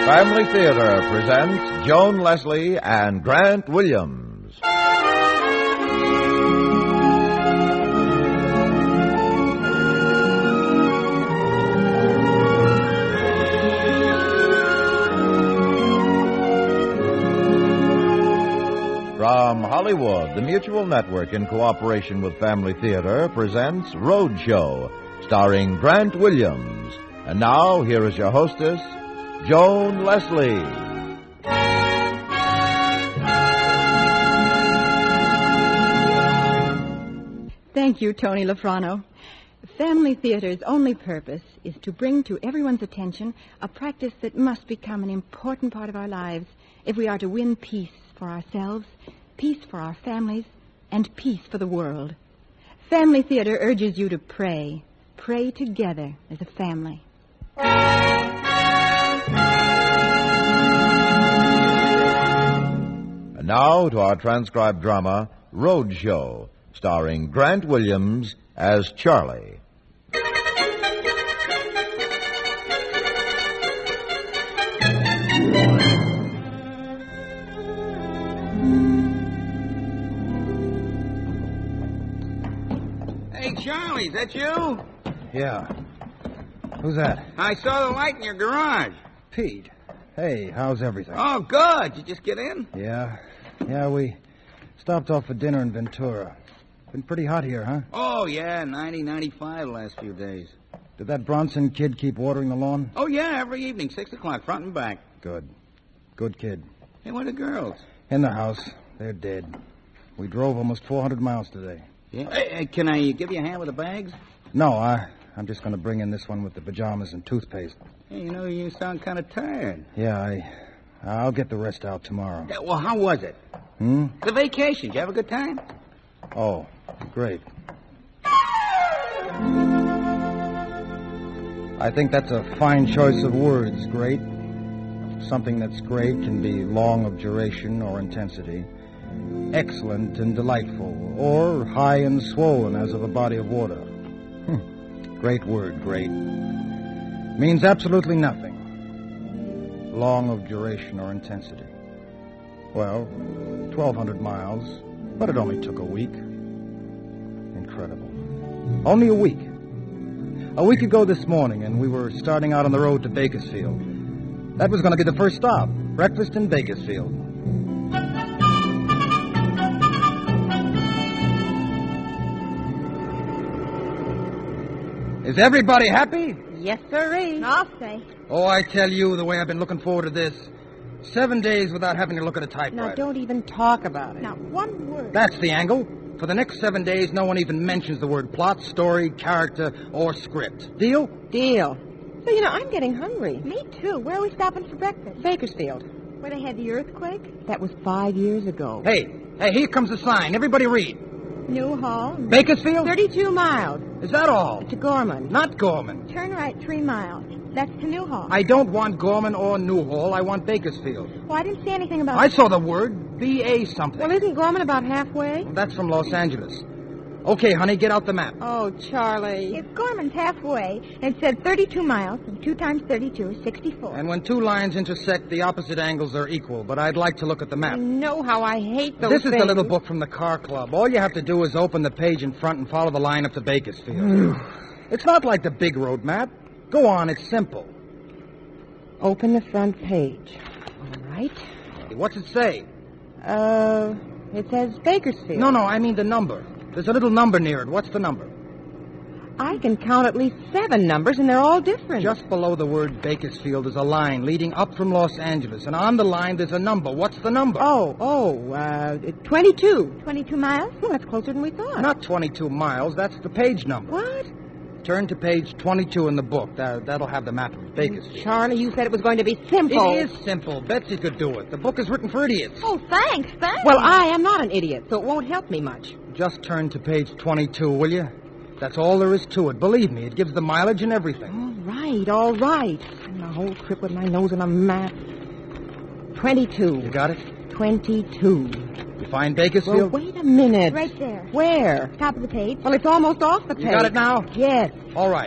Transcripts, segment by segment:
Family Theater presents Joan Leslie and Grant Williams. From Hollywood, the Mutual Network, in cooperation with Family Theater, presents Roadshow, starring Grant Williams. And now, here is your hostess, Joan Leslie. Thank you, Tony Lafrano. Family Theater's only purpose is to bring to everyone's attention a practice that must become an important part of our lives if we are to win peace for ourselves, peace for our families, and peace for the world. Family Theater urges you to pray. Pray together as a family. And now to our transcribed drama, Roadshow, starring Grant Williams as Charlie. Hey, Charlie, is that you? Yeah. Who's that? I saw the light in your garage. Pete. Hey, how's everything? Oh, good. You just get in? Yeah, we stopped off for dinner in Ventura. Been pretty hot here, huh? Oh, yeah, 90, 95 the last few days. Did that Bronson kid keep watering the lawn? Oh, yeah, every evening, 6 o'clock, front and back. Good. Good kid. Hey, where are the girls? In the house. They're dead. We drove almost 400 miles today. Yeah. Hey, can I give you a hand with the bags? No, I'm just going to bring in this one with the pajamas and toothpaste. Hey, you sound kind of tired. Yeah, I'll get the rest out tomorrow. Yeah, well, how was it? The vacation. Did you have a good time? Oh, great. I think that's a fine choice of words, great. Something that's great can be long of duration or intensity, excellent and delightful, or high and swollen as of a body of water. Great word, great. Means absolutely nothing. Long of duration or intensity. Well, 1,200 miles, but it only took a week. Incredible. Only a week. A week ago this morning, and we were starting out on the road to Bakersfield. That was going to be the first stop, breakfast in Bakersfield. Is everybody happy? Yes, sirree. I'll say. Oh, I tell you, the way I've been looking forward to this. 7 days without having to look at a typewriter. Now, don't even talk about it. Not one word. That's the angle. For the next 7 days, no one even mentions the word plot, story, character, or script. Deal? Deal. So, I'm getting hungry. Me too. Where are we stopping for breakfast? Bakersfield. Where they had the earthquake? That was 5 years ago. Hey, here comes the sign. Everybody read. Newhall. Bakersfield? 32 miles. Is that all? To Gorman. Not Gorman. Turn right 3 miles. That's to Newhall. I don't want Gorman or Newhall. I want Bakersfield. Well, I didn't see anything about I saw the word. B-A something. Well, isn't Gorman about halfway? That's from Los Angeles. Okay, honey, get out the map. Oh, Charlie. If Gorman's halfway, it said 32 miles, and 2 times 32 is 64. And when two lines intersect, the opposite angles are equal, but I'd like to look at the map. You know how I hate those This is the things. little book from the car club. All you have to do is open the page in front and follow the line up to Bakersfield. It's not like the big road map. Go on, it's simple. Open the front page. All right. What's it say? It says Bakersfield. No, I mean the number. There's a little number near it. What's the number? I can count at least 7 numbers, and they're all different. Just below the word Bakersfield is a line leading up from Los Angeles. And on the line, there's a number. What's the number? 22. 22 miles? Well, that's closer than we thought. Not 22 miles. That's the page number. What? Turn to page 22 in the book. That'll have the map of Bakersfield. Charlie, you said it was going to be simple. It is simple. Betsy could do it. The book is written for idiots. Oh, thanks. Well, I am not an idiot, so it won't help me much. Just turn to page 22, will you? That's all there is to it. Believe me, it gives the mileage and everything. All right. And the whole trip with my nose on a map. 22. You got it? 22. You find Bakersfield? Well, wait a minute. Right there. Where? Top of the page. Well, it's almost off the page. You got it now? Yes. All right.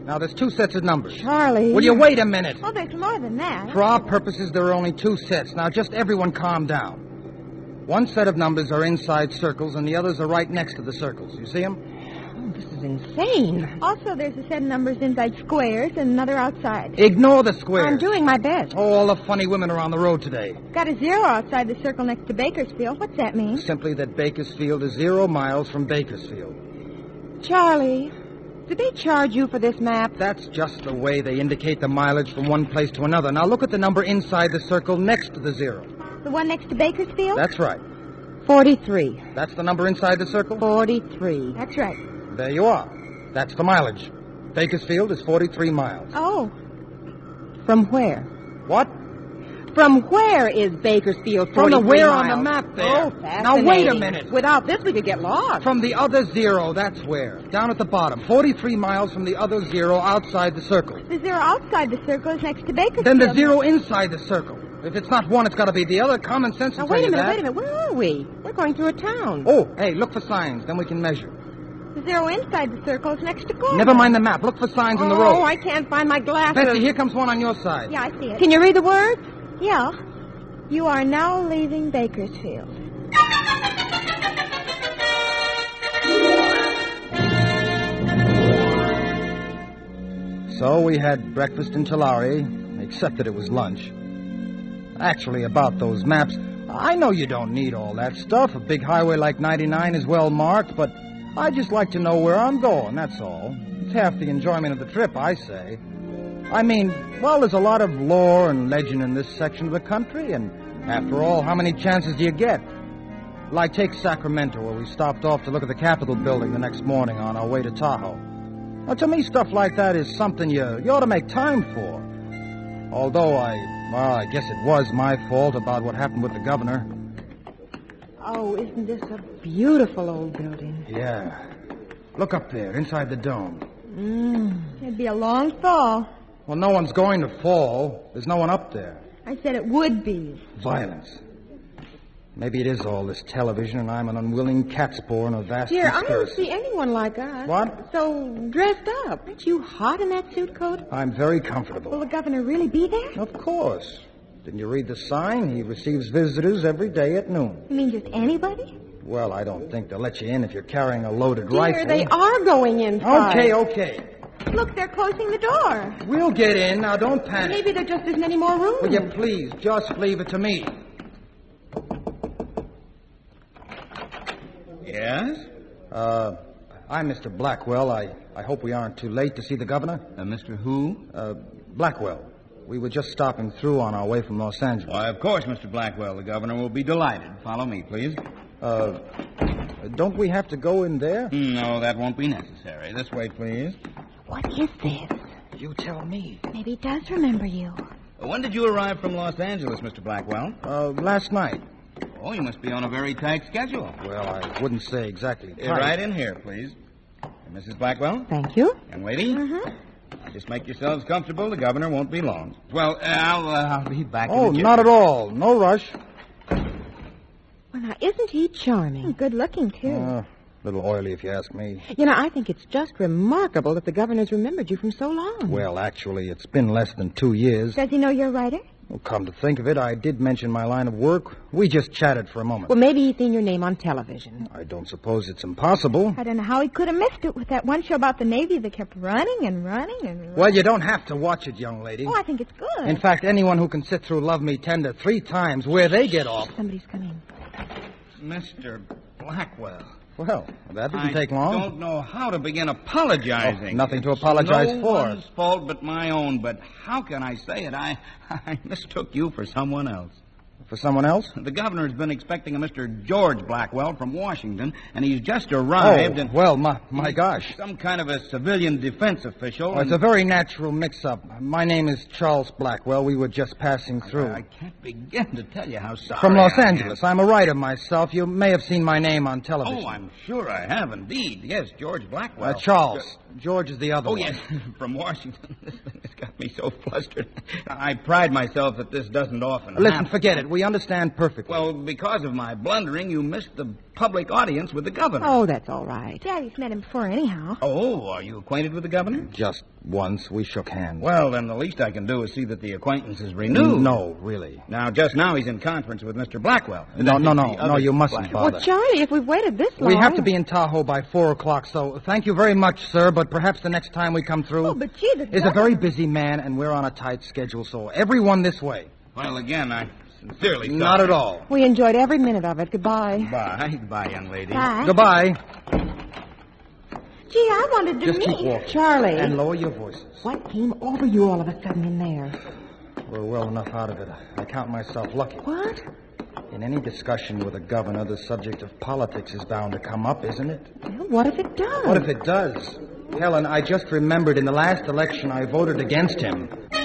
Now, there's 2 sets of numbers. Charlie. Will you wait a minute? Oh, there's more than that. For our purposes, there are only 2 sets. Now, just everyone calm down. 1 set of numbers are inside circles, and the others are right next to the circles. You see them? Oh, this is insane. Also, there's a set of numbers inside squares and another outside. Ignore the squares. I'm doing my best. Oh, all the funny women are on the road today. Got a 0 outside the circle next to Bakersfield. What's that mean? Simply that Bakersfield is 0 miles from Bakersfield. Charlie, did they charge you for this map? That's just the way they indicate the mileage from one place to another. Now, look at the number inside the circle next to the 0. The one next to Bakersfield? That's right. 43. That's the number inside the circle? 43. That's right. There you are. That's the mileage. Bakersfield is 43 miles. Oh, From where? What? From where is Bakersfield 43 From the where miles? on the map there. Oh, Now, wait a minute. Without this, we could get lost. From the other 0, that's where. Down at the bottom. 43 miles from the other 0 outside the circle. the 0 outside the circle is next to Bakersfield. Then the 0 inside the circle. If it's not one, it's got to be the other. Common sense will Now, tell wait a you minute, that. wait a minute. Where are we? We're going through a town. Oh, hey, look for signs. Then we can measure. The 0 inside the circle is next to Gorman. Never mind the map. Look for signs in the road. Oh, I can't find my glasses. Betsy, here comes one on your side. Yeah, I see it. Can you read the words? Yeah. You are now leaving Bakersfield. So we had breakfast in Tulare, except that it was lunch. Actually, about those maps, I know you don't need all that stuff. A big highway like 99 is well marked, but I just like to know where I'm going, that's all. It's half the enjoyment of the trip, I say. I mean, well, there's a lot of lore and legend in this section of the country, and after all, how many chances do you get? Like, take Sacramento, where we stopped off to look at the Capitol building the next morning on our way to Tahoe. Now, to me, stuff like that is something you ought to make time for. Although I guess it was my fault about what happened with the governor. Oh, isn't this a beautiful old building? Yeah. Look up there, inside the dome. It'd be a long fall. Well, no one's going to fall. There's no one up there. I said it would be. Violence. Maybe it is all this television, and I'm an unwilling catspaw in a vast Dear, I don't conspiracy. see anyone like us. What? So dressed up. Aren't you hot in that suit coat? I'm very Will comfortable. the governor really be there? Of course. Didn't you read the sign? He receives visitors every day at noon. You mean just anybody? Well, I don't think they'll let you in if you're carrying a loaded Dear, rifle. they are going inside. Okay. Look, they're closing the door. We'll get in. Now, don't panic. Maybe there just isn't any more room. Will you please just leave it to me? Yes? I'm Mr. Blackwell. I hope we aren't too late to see the governor. Mr. Who? Blackwell. We were just stopping through on our way from Los Angeles. Why, of course, Mr. Blackwell. The governor will be delighted. Follow me, please. Don't we have to go in there? No, that won't be necessary. This way, please. What is this? You tell me. Maybe he does remember you. When did you arrive from Los Angeles, Mr. Blackwell? Last night. Oh, you must be on a very tight schedule. Well, I wouldn't say exactly. Right in here, please. Mrs. Blackwell? Thank you. Young lady? Just make yourselves comfortable. The governor won't be long. Well, I'll be back in Oh, the kitchen. not at all. No rush. Well, now, isn't he charming? Good looking, too. A little oily, if you ask me. You know, I think it's just remarkable that the governor's remembered you from so long. Well, actually, it's been less than 2 years. Does he know you're a writer? Well, come to think of it, I did mention my line of work. We just chatted for a moment. Well, maybe he's seen your name on television. I don't suppose it's impossible. I don't know how he could have missed it with that one show about the Navy that kept running and running and running. Well, you don't have to watch it, young lady. Oh, I think it's good. In fact, anyone who can sit through Love Me Tender 3 times, where they get off. Somebody's coming. Mr. Blackwell. Well, that didn't take I long. don't know how to begin apologizing. Oh, nothing to apologize no for. one's fault but my own, but how can I say it? I mistook you for someone else. For someone else? The governor's been expecting a Mr. George Blackwell from Washington, and he's just arrived. Oh, and well, my gosh. Some kind of a civilian defense official. Oh, it's a very natural mix-up. My name is Charles Blackwell. We were just passing through. I can't begin to tell you how sorry From Los I am. Angeles. I'm a writer myself. You may have seen my name on television. Oh, I'm sure I have indeed. Yes, George Blackwell. Charles. George is the other Oh, one. yes, from Washington. This thing has got me so flustered. I pride myself that this doesn't often Listen, happen. forget it. We understand perfectly. Well, because of my blundering, you missed the public audience with the governor. Oh, that's all right. Daddy's met him before anyhow. Oh, are you acquainted with the governor? Just Once we shook hands. Well, then the least I can do is see that the acquaintance is renewed. No, really. Now, just now he's in conference with Mr. Blackwell. No, you mustn't bother. Well, Charlie, if we've waited this long... We have to be in Tahoe by 4 o'clock, so thank you very much, sir, but perhaps the next time we come through... Oh, but gee, the is a very busy man, and we're on a tight schedule, so everyone this way. Well, again, I sincerely sorry. Not at all. We enjoyed every minute of it. Goodbye. Goodbye. Goodbye, young lady. Bye. Goodbye. Gee, I wanted to Just meet... keep walking. Charlie. And lower your voices. What came over you all of a sudden in there? We're well enough out of it. I count myself lucky. What? In any discussion with a governor, the subject of politics is bound to come up, isn't it? Well, what if it does? What if it does? Helen, I just remembered in the last election I voted against him.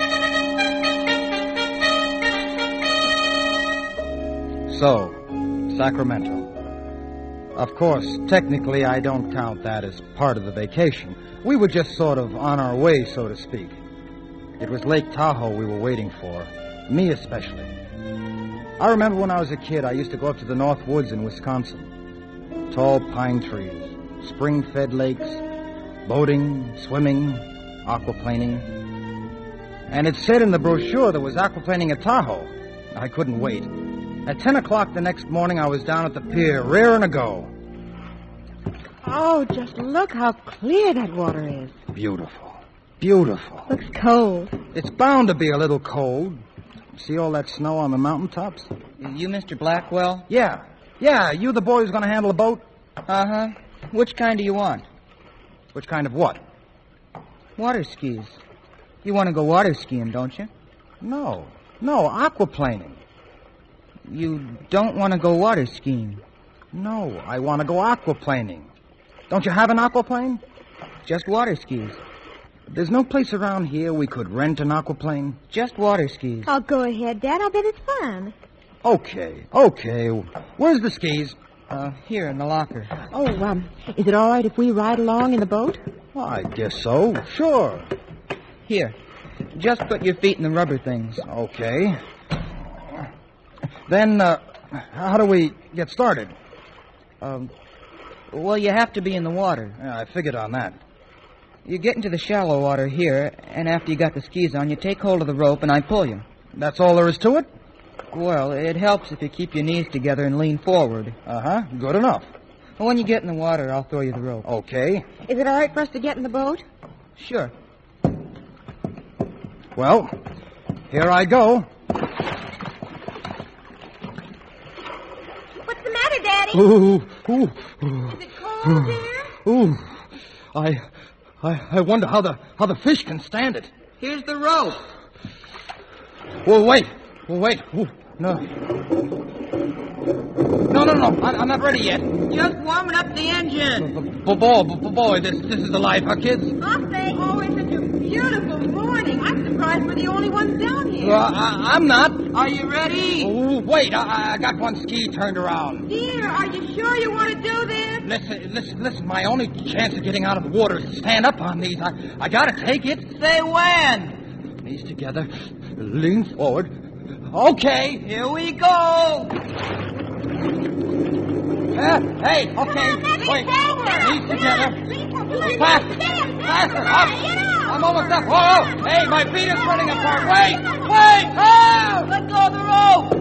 So, Sacramento. Of course, technically I don't count that as part of the vacation. We were just sort of on our way, so to speak. It was Lake Tahoe we were waiting for, me especially. I remember when I was a kid, I used to go up to the North Woods in Wisconsin. Tall pine trees, spring-fed lakes, boating, swimming, aquaplaning. And it said in the brochure there was aquaplaning at Tahoe. I couldn't wait. At 10 o'clock the next morning, I was down at the pier, raring to go. Oh, just look how clear that water is. Beautiful. Beautiful. Looks cold. It's bound to be a little cold. See all that snow on the mountaintops? You Mr. Blackwell? Yeah. Yeah, you the boy who's going to handle a boat? Uh-huh. Which kind do you want? Which kind of what? Water skis. You want to go water skiing, don't you? No, aquaplaning. You don't want to go water skiing? No, I want to go aquaplaning. Don't you have an aquaplane? Just water skis. There's no place around here we could rent an aquaplane? Just water skis. Oh, go ahead, Dad. I'll bet it's fun. Okay. Where's the skis? Here in the locker. Oh, is it all right if we ride along in the boat? Well, I guess so. Sure. Here. Just put your feet in the rubber things. Okay. Then, how do we get started? Well, you have to be in the water. Yeah, I figured on that. You get into the shallow water here, and after you got the skis on, you take hold of the rope, and I pull you. That's all there is to it? Well, it helps if you keep your knees together and lean forward. Uh-huh, good enough. Well, when you get in the water, I'll throw you the rope. Okay. Is it all right for us to get in the boat? Sure. Well, here I go. What's the matter, Daddy? Ooh. Is it cold, dear? Ooh. I wonder how the fish can stand it. Here's the rope. Well, wait. Ooh, no. No. I'm not ready yet. Just warming up the engine. Boy, this is the life, huh, kids? I'll say, it's such a beautiful morning. I'm surprised we're the only ones down here. I'm not. Are you ready? Oh, wait, I got one ski turned around. Dear, are you sure you want to do this? Listen, my only chance of getting out of the water is to stand up on these. I gotta take it. Say when. Knees together, lean forward. Okay. Here we go. Hey, okay. Wait. Knees together. Faster. Up. I'm almost up. Whoa. Hey, my feet are spreading apart. Wait. Oh! Let go of the rope.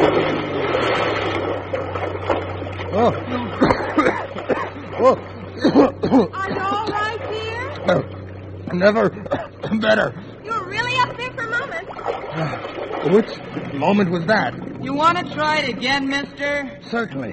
Are you all right, dear? Never better. You were really up there for a moment. Which moment was that? You want to try it again, mister? Certainly.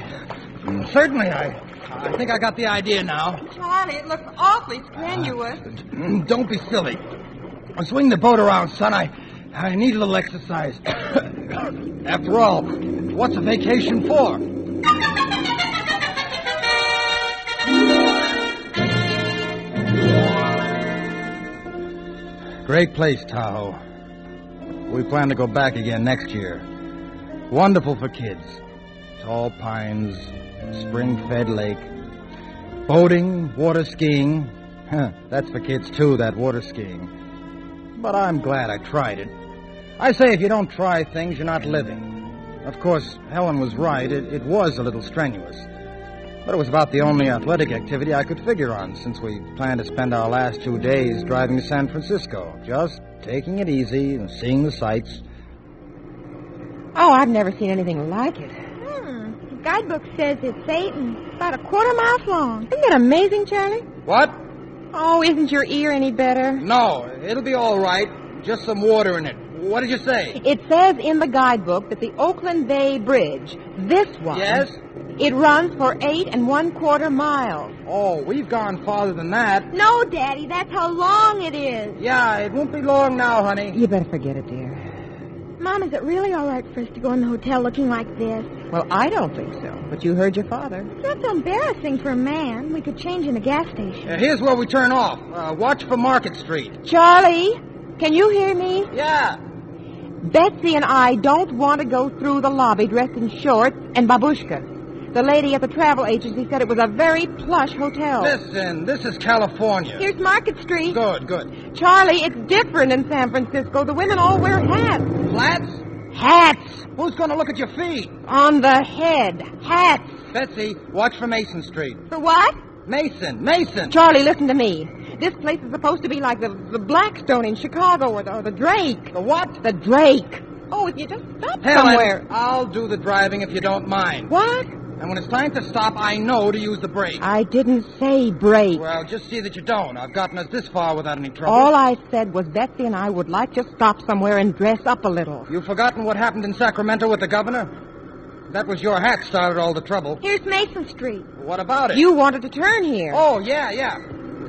I think I got the idea now. Charlie, it looks awfully strenuous. Don't be silly. Swing the boat around, son. I need a little exercise. After all, what's a vacation for? Great place, Tahoe. We plan to go back again next year. Wonderful for kids. Tall pines, spring-fed lake, boating, water skiing. That's for kids, too, that water skiing. But I'm glad I tried it. I say if you don't try things, you're not living. Of course, Helen was right. It was a little strenuous. But it was about the only athletic activity I could figure on since we planned to spend our last 2 days driving to San Francisco. Just taking it easy and seeing the sights. Oh, I've never seen anything like it. The guidebook says it's 8 and about a quarter mile long. Isn't that amazing, Charlie? What? Oh, isn't your ear any better? No, it'll be all right. Just some water in it. What did you say? It says in the guidebook that the Oakland Bay Bridge, this one... Yes? It runs for 8 1/4 miles. Oh, we've gone farther than that. No, Daddy, that's how long it is. Yeah, it won't be long now, honey. You better forget it, dear. Mom, is it really all right for us to go in the hotel looking like this? Well, I don't think so, but you heard your father. It's not so embarrassing for a man. We could change in the gas station. Here's where we turn off. Watch for Market Street. Charlie, can you hear me? Yeah. Betsy and I don't want to go through the lobby dressed in shorts and babushkas. The lady at the travel agency said it was a very plush hotel. Listen, this is California. Here's Market Street. Good. Charlie, it's different in San Francisco. The women all wear hats. Flats? Hats! Who's going to look at your feet? On the head. Hats. Betsy, watch for Mason Street. For what? Mason. Charlie, listen to me. This place is supposed to be like the Blackstone in Chicago or the Drake. The what? The Drake. Oh, if you just stop Helen, somewhere. I'll do the driving if you don't mind. What? And when it's time to stop, I know to use the brake. I didn't say brake. Well, just see that you don't. I've gotten us this far without any trouble. All I said was Betsy and I would like to stop somewhere and dress up a little. You've forgotten what happened in Sacramento with the governor? That was your hat started all the trouble. Here's Mason Street. What about it? You wanted to turn here. Oh, yeah.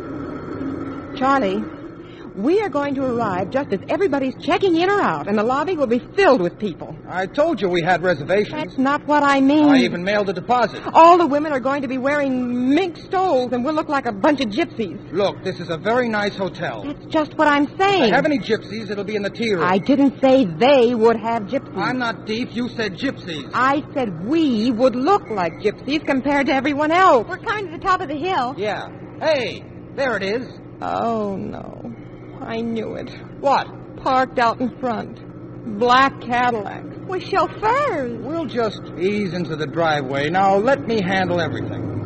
Charlie, we are going to arrive just as everybody's checking in or out, and the lobby will be filled with people. I told you we had reservations. That's not what I mean. I even mailed a deposit. All the women are going to be wearing mink stoles, and we'll look like a bunch of gypsies. Look, this is a very nice hotel. That's just what I'm saying. If I have any gypsies, it'll be in the tea room. I didn't say they would have gypsies. I'm not deep. You said gypsies. I said we would look like gypsies compared to everyone else. We're coming to the top of the hill. Yeah. Hey, there it is. Oh, no. I knew it. What? Parked out in front. Black Cadillac. With chauffeurs. We'll just ease into the driveway. Now, let me handle everything.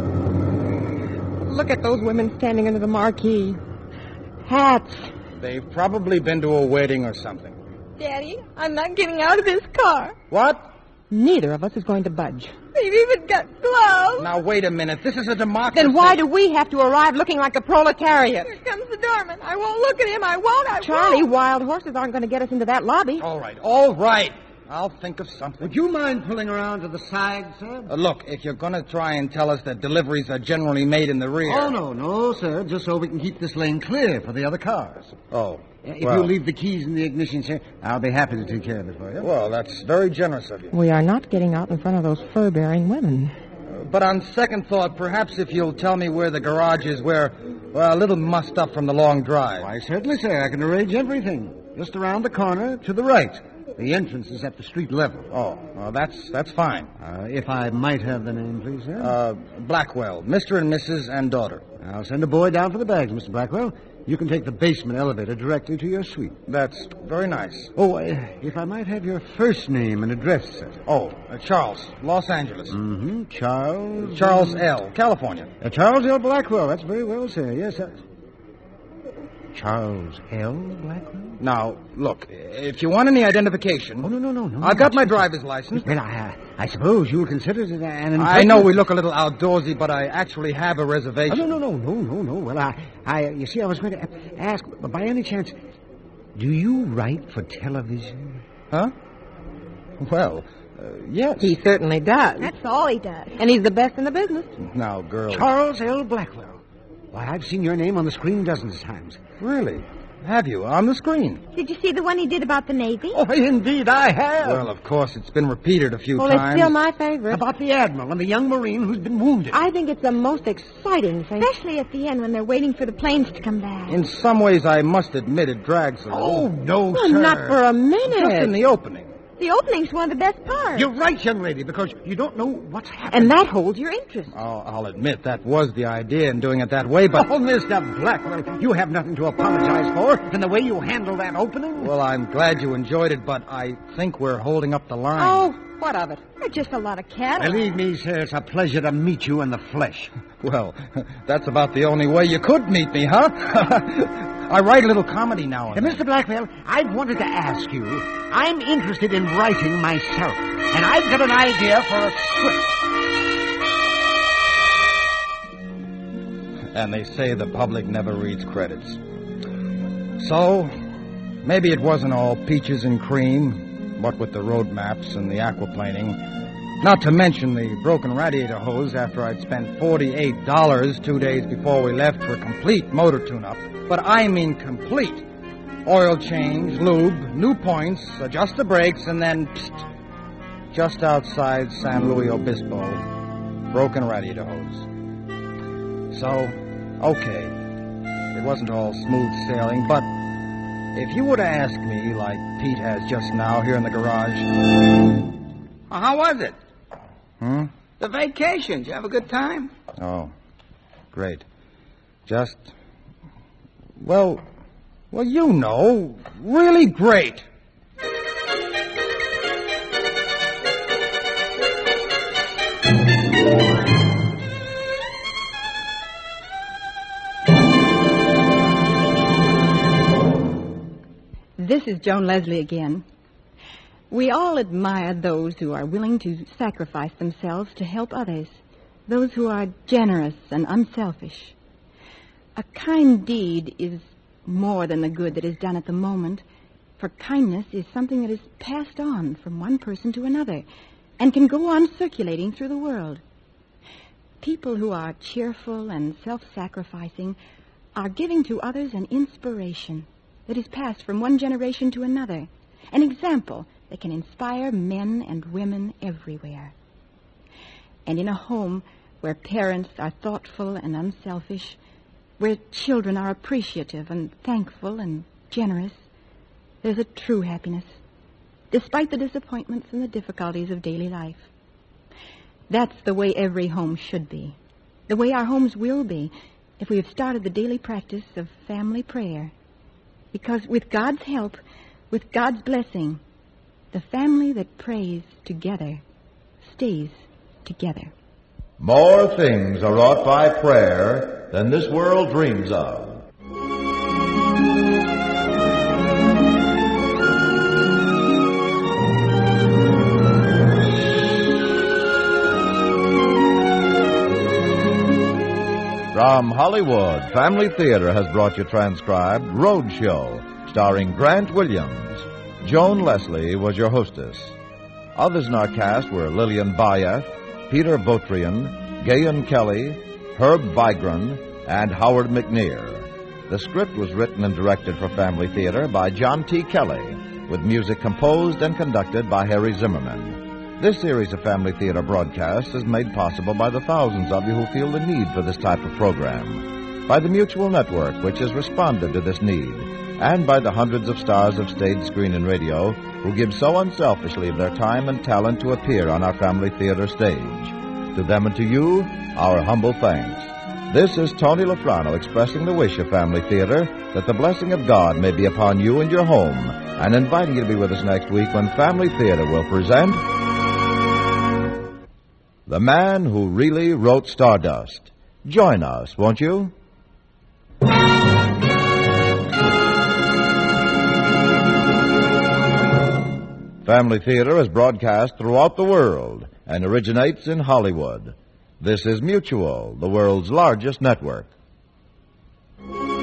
Look at those women standing under the marquee. Hats. They've probably been to a wedding or something. Daddy, I'm not getting out of this car. What? Neither of us is going to budge. They've even got gloves. Now, wait a minute. This is a democracy. Then why do we have to arrive looking like the proletariat? Here comes the doorman. I won't look at him. I won't. Charlie, wild horses aren't going to get us into that lobby. All right. I'll think of something. Would you mind pulling around to the side, sir? Look, if you're going to try and tell us that deliveries are generally made in the rear... Oh, no, sir. Just so we can keep this lane clear for the other cars. Oh, If you leave the keys in the ignition, sir, I'll be happy to take care of it for you. Well, that's very generous of you. We are not getting out in front of those fur-bearing women. But on second thought, perhaps if you'll tell me where the garage is, we're a little mussed up from the long drive. Why, certainly, sir. I can arrange everything. Just around the corner to the right. The entrance is at the street level. Oh, well, that's fine. If I might have the name, please, sir. Blackwell, Mr. and Mrs. and daughter. I'll send a boy down for the bags, Mr. Blackwell. You can take the basement elevator directly to your suite. That's very nice. Oh, if I might have your first name and address, sir. Oh, Charles, Los Angeles. Mm-hmm. Charles? Charles L., California. Charles L. Blackwell. That's very well, sir. Yes, sir. Charles L. Blackwell? Now, look, if you want any identification... Oh, no. I've got my driver's license. Well, I suppose you'll consider it an... I know we look a little outdoorsy, but I actually have a reservation. Oh, no. Well, you see, I was going to ask, by any chance, do you write for television? Huh? Well, yes. He certainly does. That's all he does. And he's the best in the business. Now, girl... Charles L. Blackwell. Why, I've seen your name on the screen dozens of times. Really? Have you? On the screen? Did you see the one he did about the Navy? Oh, indeed, I have. Well, of course, it's been repeated a few times. Well, it's still my favorite. About the Admiral and the young Marine who's been wounded. I think it's the most exciting thing. Especially at the end when they're waiting for the planes to come back. In some ways, I must admit it drags a little. Oh, no, Well, sir. not for a minute. Just in the opening. The opening's one of the best parts. You're right, young lady, because you don't know what's happening. And that holds your interest. I'll admit that was the idea in doing it that way, but... Oh, Mr. Blackwell, you have nothing to apologize for than the way you handled that opening. Well, I'm glad you enjoyed it, but I think we're holding up the line. Oh, What of it? They're just a lot of cattle. Believe me, sir, it's a pleasure to meet you in the flesh. Well, that's about the only way you could meet me, huh? I write a little comedy now and then. Mr. Blackwell, I've wanted to ask you. I'm interested in writing myself, and I've got an idea for a script. And they say the public never reads credits. So, maybe it wasn't all peaches and cream, what with the road maps and the aquaplaning. Not to mention the broken radiator hose after I'd spent $48 2 days before we left for a complete motor tune-up. But I mean complete. Oil change, lube, new points, adjust the brakes, and then, just outside San Luis Obispo, broken radiator hose. So, okay, it wasn't all smooth sailing, but if you were to ask me, like Pete has just now here in the garage... Well, how was it? The vacation. Did you have a good time? Oh, great. Just... Well, you know, really great. This is Joan Leslie again. We all admire those who are willing to sacrifice themselves to help others, those who are generous and unselfish. A kind deed is more than the good that is done at the moment, for kindness is something that is passed on from one person to another and can go on circulating through the world. People who are cheerful and self-sacrificing are giving to others an inspiration that is passed from one generation to another, an example that can inspire men and women everywhere. And in a home where parents are thoughtful and unselfish, where children are appreciative and thankful and generous, there's a true happiness, despite the disappointments and the difficulties of daily life. That's the way every home should be, the way our homes will be if we have started the daily practice of family prayer. Because with God's help, with God's blessing, the family that prays together stays together. More things are wrought by prayer than this world dreams of. From Hollywood, Family Theater has brought you transcribed Roadshow, starring Grant Williams. Joan Leslie was your hostess. Others in our cast were Lillian Bayeth, Peter Botrian, Gayan Kelly, Herb Vigran, and Howard McNear. The script was written and directed for Family Theater by John T. Kelly, with music composed and conducted by Harry Zimmerman. This series of Family Theater broadcasts is made possible by the thousands of you who feel the need for this type of program, by the Mutual Network, which has responded to this need, and by the hundreds of stars of stage, screen, and radio who give so unselfishly of their time and talent to appear on our Family Theater stage. To them and to you, our humble thanks. This is Tony Lafrano expressing the wish of Family Theater that the blessing of God may be upon you and your home, and inviting you to be with us next week when Family Theater will present The Man Who Really Wrote Stardust. Join us, won't you? Family Theater is broadcast throughout the world and originates in Hollywood. This is Mutual, the world's largest network.